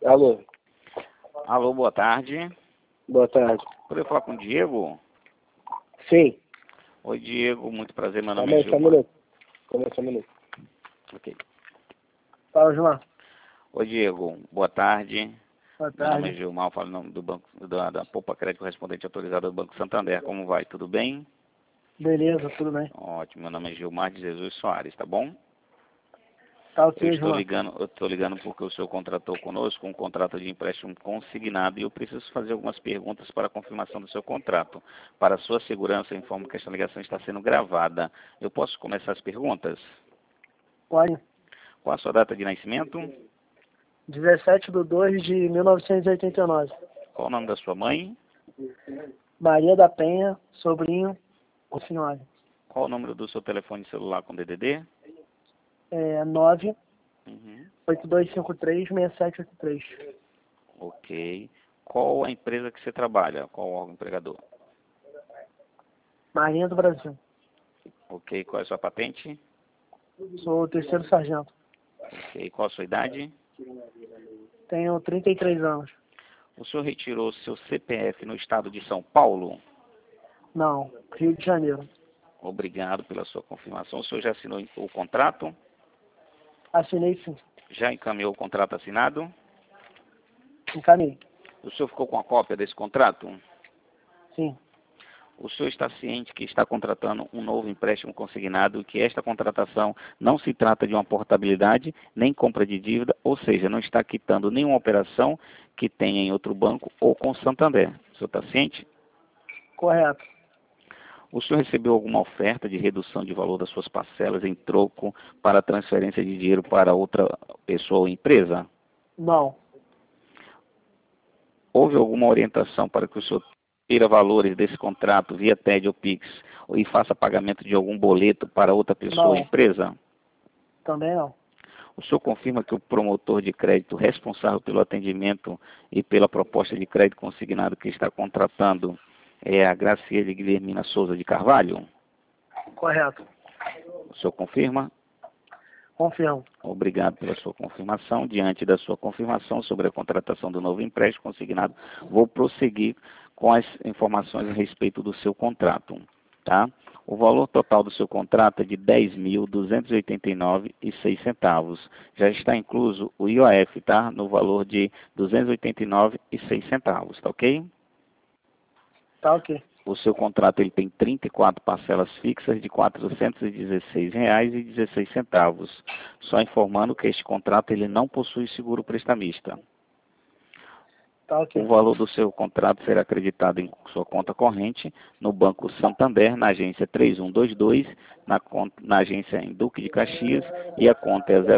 Alô, Alô, boa tarde. boa tarde. Poderia falar com o Diego? Sim, Oi, Diego, muito prazer, meu calma nome é aí, só um Gilmar. minuto. Calma aí, só um minuto. Ok. Fala, João. Oi, Diego, boa tarde. Boa Meu nome é tarde. Gilmar, eu falo em nome do banco, da Poupa Crédito Correspondente Autorizada do Banco Santander. Como vai? Tudo bem? Beleza, tudo bem. Ótimo, meu nome é Gilmar de Jesus Soares, tá bom? Tá Eu ok, João. estou ligando porque o senhor contratou conosco um contrato de empréstimo consignado e eu preciso fazer algumas perguntas para a confirmação do seu contrato. Para a sua segurança, eu informo que esta ligação está sendo gravada. Eu posso começar as perguntas? Pode. Qual a sua data de nascimento? 17/2/1989. Qual o nome da sua mãe? Maria da Penha, sobrinho, o senhor. Qual o número do seu telefone celular com DDD? 982536783. Ok. Qual a empresa que você trabalha? Qual o órgão empregador? Marinha do Brasil. Ok. Qual é a sua patente? Sou o terceiro sargento. Ok. Qual a sua idade? Tenho 33 anos. O senhor retirou seu CPF no estado de São Paulo? Não, Rio de Janeiro. Obrigado pela sua confirmação. O senhor já assinou o contrato? Assinei sim. Já encaminhou o contrato assinado? Encaminhei. O senhor ficou com a cópia desse contrato? Sim. O senhor está ciente que está contratando um novo empréstimo consignado e que esta contratação não se trata de uma portabilidade nem compra de dívida, ou seja, não está quitando nenhuma operação que tenha em outro banco ou com o Santander. O senhor está ciente? Correto. O senhor recebeu alguma oferta de redução de valor das suas parcelas em troco para transferência de dinheiro para outra pessoa ou empresa? Não. Houve alguma orientação para que o senhor tire valores desse contrato via TED ou Pix e faça pagamento de algum boleto para outra pessoa ou Não. empresa? Também não. O senhor confirma que o promotor de crédito responsável pelo atendimento e pela proposta de crédito consignado que está contratando é a Graciele Guilhermina Souza de Carvalho? Correto. O senhor confirma? Confirmo. Obrigado pela sua confirmação. Diante da sua confirmação sobre a contratação do novo empréstimo consignado, vou prosseguir com as informações a respeito do seu contrato. Tá? O valor total do seu contrato é de R$ 10.289,06. Já está incluso o IOF, tá? No valor de R$ 289,06, tá ok? Tá ok. O seu contrato ele tem 34 parcelas fixas de R$ 416,16. Só informando que este contrato ele não possui seguro prestamista. Tá ok. O valor do seu contrato será acreditado em sua conta corrente no Banco Santander, na agência 3122, na agência em Duque de Caxias, e a conta é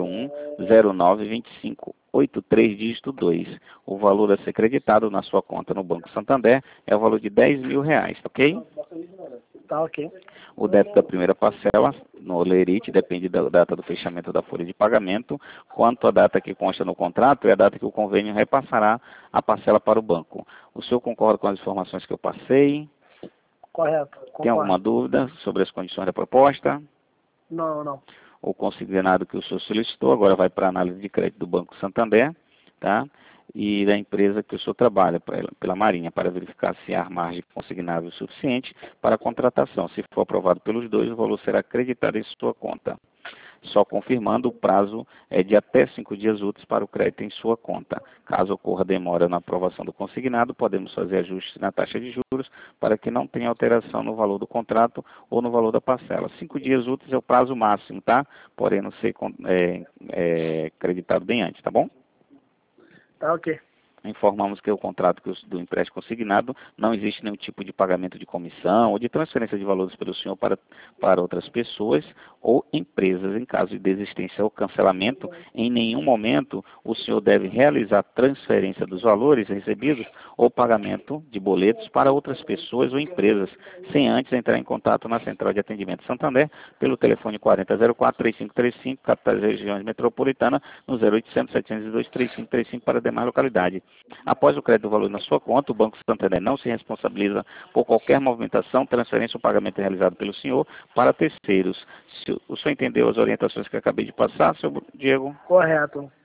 001-0925-83, dígito 2. O valor a ser acreditado na sua conta no Banco Santander é o valor de R$ 10.000, ok? Tá ok. O débito da primeira parcela no Olerite depende da data do fechamento da folha de pagamento, quanto a data que consta no contrato é a data que o convênio repassará a parcela para o banco. O senhor concorda com as informações que eu passei? Correto. Tem Concordo. alguma dúvida sobre as condições da proposta? Não. O consignado que o senhor solicitou agora vai para a análise de crédito do Banco Santander, tá? E da empresa que o senhor trabalha, pela Marinha, para verificar se há margem consignável suficiente para a contratação. Se for aprovado pelos dois, o valor será acreditado em sua conta. Só confirmando, o prazo é de até 5 dias úteis para o crédito em sua conta. Caso ocorra demora na aprovação do consignado, podemos fazer ajustes na taxa de juros para que não tenha alteração no valor do contrato ou no valor da parcela. 5 dias úteis é o prazo máximo, tá? Porém, não ser acreditado bem antes, tá bom? Tá ok. Informamos que o contrato do empréstimo consignado não existe nenhum tipo de pagamento de comissão ou de transferência de valores pelo senhor para outras pessoas ou empresas. Em caso de desistência ou cancelamento, em nenhum momento o senhor deve realizar transferência dos valores recebidos ou pagamento de boletos para outras pessoas ou empresas, sem antes entrar em contato na Central de Atendimento Santander pelo telefone 4004-3535, capitais e regiões metropolitanas, no 0800-702-3535 para demais localidades. Após o crédito do valor na sua conta, o Banco Santander não se responsabiliza por qualquer movimentação, transferência ou pagamento realizado pelo senhor para terceiros. O senhor entendeu as orientações que eu acabei de passar, senhor Diego? Correto.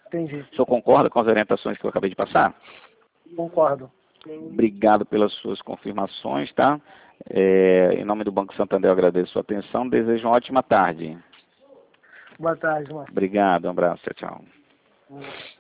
Entendi. O senhor concorda com as orientações que eu acabei de passar? Concordo. Obrigado pelas suas confirmações, tá? Em nome do Banco Santander, eu agradeço a sua atenção. Desejo uma ótima tarde. Boa tarde, Márcio. Obrigado, um abraço, tchau, tchau.